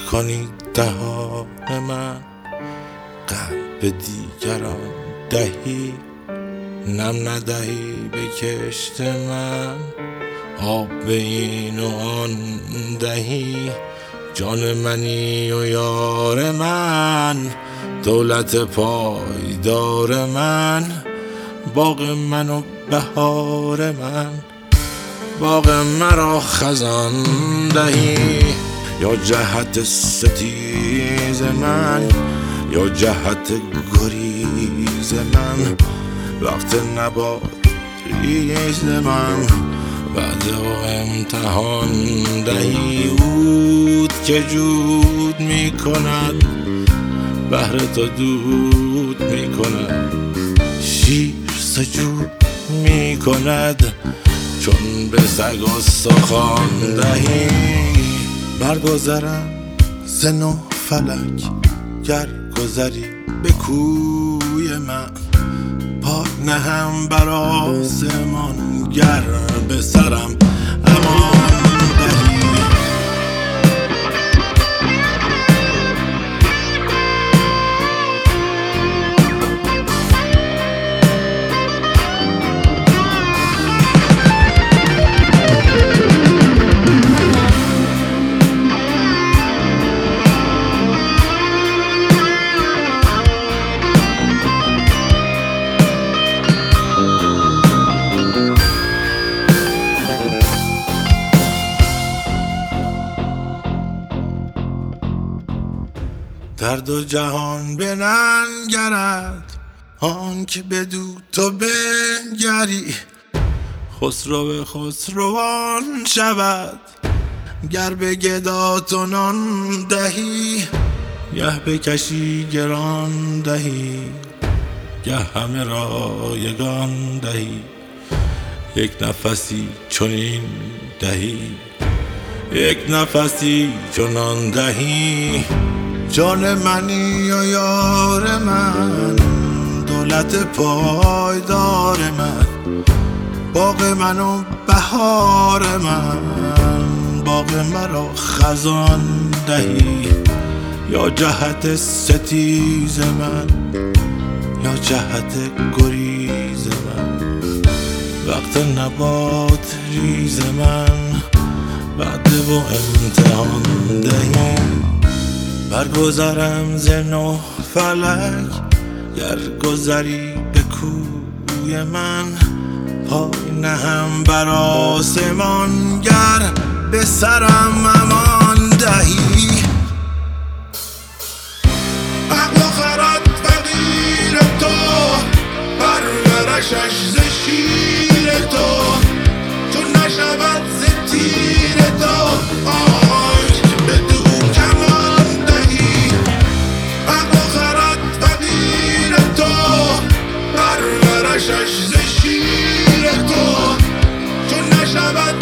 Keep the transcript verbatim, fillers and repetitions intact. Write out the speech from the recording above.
نکنی دهان من، غم به دیگران دهی، نم ندهی به کشت من، آب به این و آن دهی. جان منی و یار من، دولت پایدار من، باغ من و بهار من، باغ مرا خزان دهی. یا جهت ستیز من، یا جهت گریز من، وقت نبات ریز من، بعد و امتحان دهی. عود که جود می کند، بهر تو دود می کند، شیر سجود می کند، چون به سگ استخوان دهی. برگذرم ز نه فلک، گر گذری به کوی من، پای نهم بر آسمان، گر به سرم امان دهی. در دو جهان بننگرد آن که بدو تو بنگری، خسرو خسروان شود گر به گدا تو نان دهی. گه بکشی گران دهی، گه همه را یگان دهی، یک نفسی چنین دهی، یک نفسی چنان دهی. جان منی و یار من، دولت پایدار من، باغ من و بهار من، باغ مرا خزان دهی. یا جهت ستیز من، یا جهت گریز من، وقت نبات ریز من، بعد و امتحان دهی. برگذرم ز نه فلک، گر گذری به کوی من، پای نهم بر آسمان، گر به سرم امان دهی. عقل و خرد فقیر تو، پرورشش ز شیر تو، چون نشود ز تیر تو، آنک بدو کمان دهی. عقل و خرد فقیر تو، پرورشش ز شیر تو، چون نشود